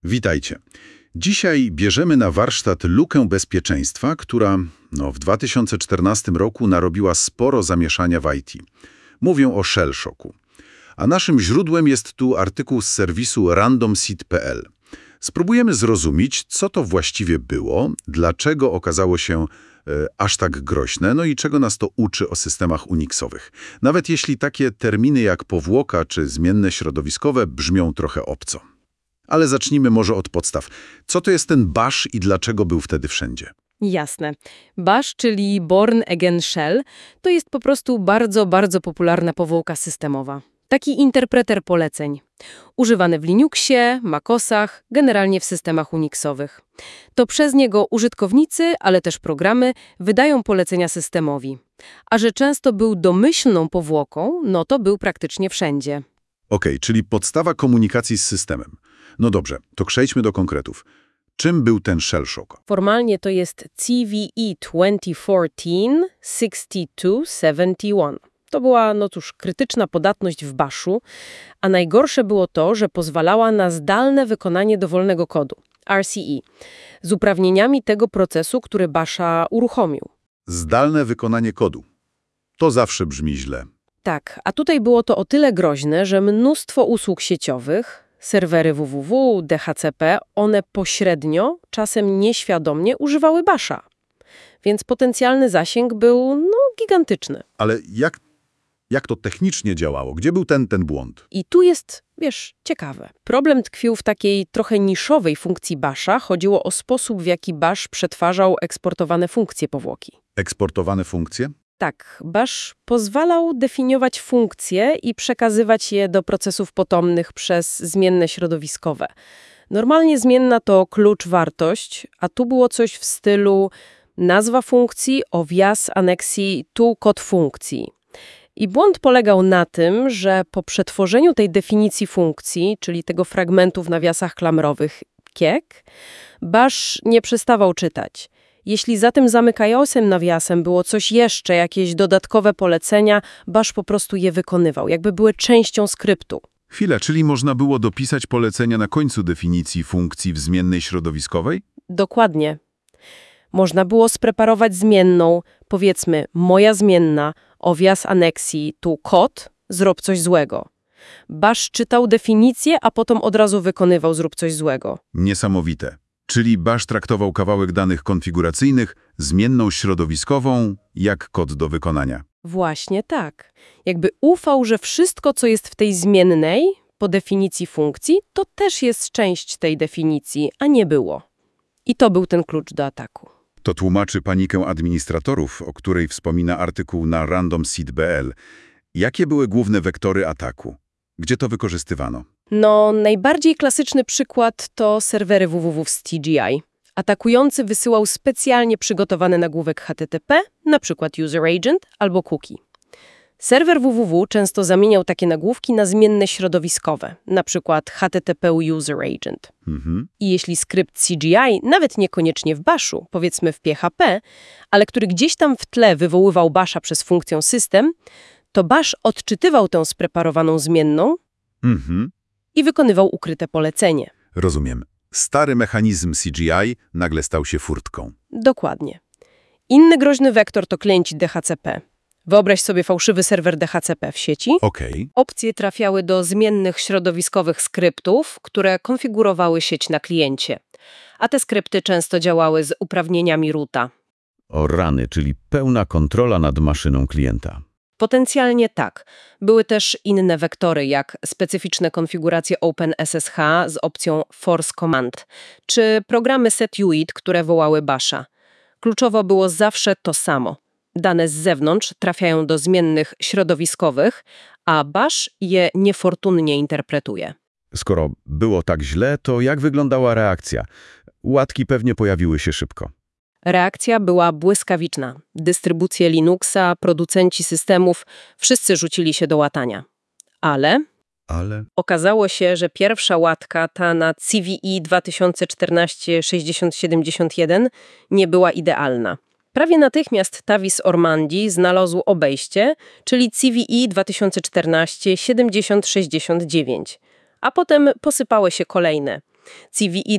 Witajcie. Dzisiaj bierzemy na warsztat lukę bezpieczeństwa, która w 2014 roku narobiła sporo zamieszania w IT. Mówię o shell shocku. A naszym źródłem jest tu artykuł z serwisu randomseed.pl. Spróbujemy zrozumieć, co to właściwie było, dlaczego okazało się aż tak groźne, no i czego nas to uczy o systemach Unixowych. Nawet jeśli takie terminy jak powłoka czy zmienne środowiskowe brzmią trochę obco. Ale zacznijmy może od podstaw. Co to jest ten bash i dlaczego był wtedy wszędzie? Jasne. Bash, czyli Born Again Shell, to jest po prostu bardzo, bardzo popularna powółka systemowa. Taki interpreter poleceń. Używany w Linuxie, MacOSach, generalnie w systemach Unixowych. To przez niego użytkownicy, ale też programy wydają polecenia systemowi. A że często był domyślną powłoką, no to był praktycznie wszędzie. Okej, czyli podstawa komunikacji z systemem. No dobrze, to przejdźmy do konkretów. Czym był ten shell shock? Formalnie to jest CVE 2014-6271. To była, krytyczna podatność w bashu, a najgorsze było to, że pozwalała na zdalne wykonanie dowolnego kodu, RCE, z uprawnieniami tego procesu, który basha uruchomił. Zdalne wykonanie kodu. To zawsze brzmi źle. Tak, a tutaj było to o tyle groźne, że mnóstwo usług sieciowych, serwery www, DHCP, one pośrednio, czasem nieświadomie używały basha. Więc potencjalny zasięg był, gigantyczny. Ale jak to technicznie działało? Gdzie był ten błąd? I tu jest, ciekawe. Problem tkwił w takiej trochę niszowej funkcji basha. Chodziło o sposób, w jaki bash przetwarzał eksportowane funkcje powłoki. Eksportowane funkcje? Tak, bash pozwalał definiować funkcje i przekazywać je do procesów potomnych przez zmienne środowiskowe. Normalnie zmienna to klucz-wartość, a tu było coś w stylu nazwa funkcji, obwias aneksji, tu kod funkcji. I błąd polegał na tym, że po przetworzeniu tej definicji funkcji, czyli tego fragmentu w nawiasach klamrowych kiek, bash nie przestawał czytać. Jeśli za tym zamykającym nawiasem było coś jeszcze, jakieś dodatkowe polecenia, bash po prostu je wykonywał, jakby były częścią skryptu. Chwilę, czyli można było dopisać polecenia na końcu definicji funkcji w zmiennej środowiskowej? Dokładnie. Można było spreparować zmienną, powiedzmy moja zmienna, obwias aneksji, tu kod, zrób coś złego. Bash czytał definicję, a potem od razu wykonywał zrób coś złego. Niesamowite. Czyli bash traktował kawałek danych konfiguracyjnych, zmienną środowiskową, jak kod do wykonania. Właśnie tak. Jakby ufał, że wszystko, co jest w tej zmiennej, po definicji funkcji, to też jest część tej definicji, a nie było. I to był ten klucz do ataku. To tłumaczy panikę administratorów, o której wspomina artykuł na randomseed.pl. Jakie były główne wektory ataku? Gdzie to wykorzystywano? Najbardziej klasyczny przykład to serwery www z TGI. Atakujący wysyłał specjalnie przygotowany nagłówek HTTP, na przykład user agent albo cookie. Serwer www często zamieniał takie nagłówki na zmienne środowiskowe, na przykład HTTP user agent. I jeśli skrypt CGI, nawet niekoniecznie w bashu, powiedzmy w PHP, ale który gdzieś tam w tle wywoływał basha przez funkcję system, to bash odczytywał tę spreparowaną zmienną i wykonywał ukryte polecenie. Rozumiem. Stary mechanizm CGI nagle stał się furtką. Dokładnie. Inny groźny wektor to klienci DHCP. Wyobraź sobie fałszywy serwer DHCP w sieci. Okej. Opcje trafiały do zmiennych środowiskowych skryptów, które konfigurowały sieć na kliencie. A te skrypty często działały z uprawnieniami roota. O rany, czyli pełna kontrola nad maszyną klienta. Potencjalnie tak. Były też inne wektory, jak specyficzne konfiguracje OpenSSH z opcją Force Command, czy programy setuid, które wołały basha. Kluczowo było zawsze to samo. Dane z zewnątrz trafiają do zmiennych środowiskowych, a bash je niefortunnie interpretuje. Skoro było tak źle, to jak wyglądała reakcja? Łatki pewnie pojawiły się szybko. Reakcja była błyskawiczna. Dystrybucje Linuxa, producenci systemów, wszyscy rzucili się do łatania. Ale okazało się, że pierwsza łatka, ta na CVE 2014-6071, nie była idealna. Prawie natychmiast Tavis Ormandy znalazł obejście, czyli CVE 2014-7069. A potem posypały się kolejne. CVE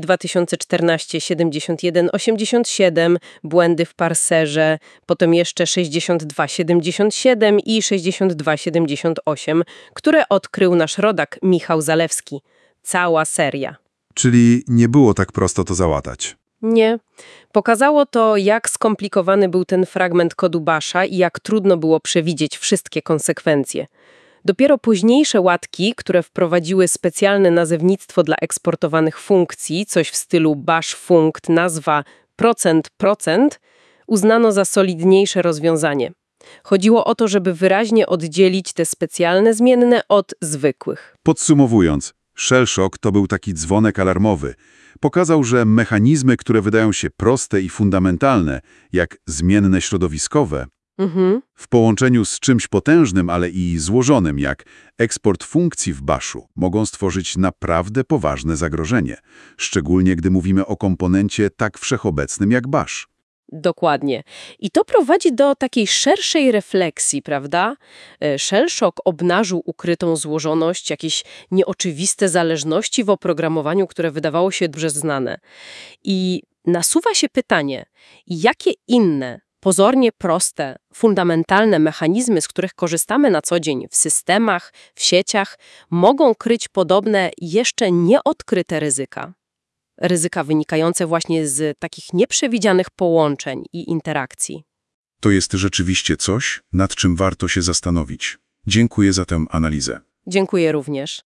2014-71-87, błędy w parserze, potem jeszcze 62-77 i 62-78, które odkrył nasz rodak Michał Zalewski. Cała seria. Czyli nie było tak prosto to załatać. Nie. Pokazało to, jak skomplikowany był ten fragment kodu Basha i jak trudno było przewidzieć wszystkie konsekwencje. Dopiero późniejsze łatki, które wprowadziły specjalne nazewnictwo dla eksportowanych funkcji, coś w stylu bash funct, nazwa %%, uznano za solidniejsze rozwiązanie. Chodziło o to, żeby wyraźnie oddzielić te specjalne zmienne od zwykłych. Podsumowując, shell shock to był taki dzwonek alarmowy. Pokazał, że mechanizmy, które wydają się proste i fundamentalne, jak zmienne środowiskowe, w połączeniu z czymś potężnym, ale i złożonym, jak eksport funkcji w Bashu, mogą stworzyć naprawdę poważne zagrożenie, szczególnie gdy mówimy o komponencie tak wszechobecnym jak Bash. Dokładnie. I to prowadzi do takiej szerszej refleksji, prawda? Shell shock obnażył ukrytą złożoność, jakieś nieoczywiste zależności w oprogramowaniu, które wydawało się dobrze znane. I nasuwa się pytanie, jakie inne, pozornie proste, fundamentalne mechanizmy, z których korzystamy na co dzień w systemach, w sieciach, mogą kryć podobne, jeszcze nieodkryte ryzyka? Ryzyka wynikające właśnie z takich nieprzewidzianych połączeń i interakcji. To jest rzeczywiście coś, nad czym warto się zastanowić. Dziękuję za tę analizę. Dziękuję również.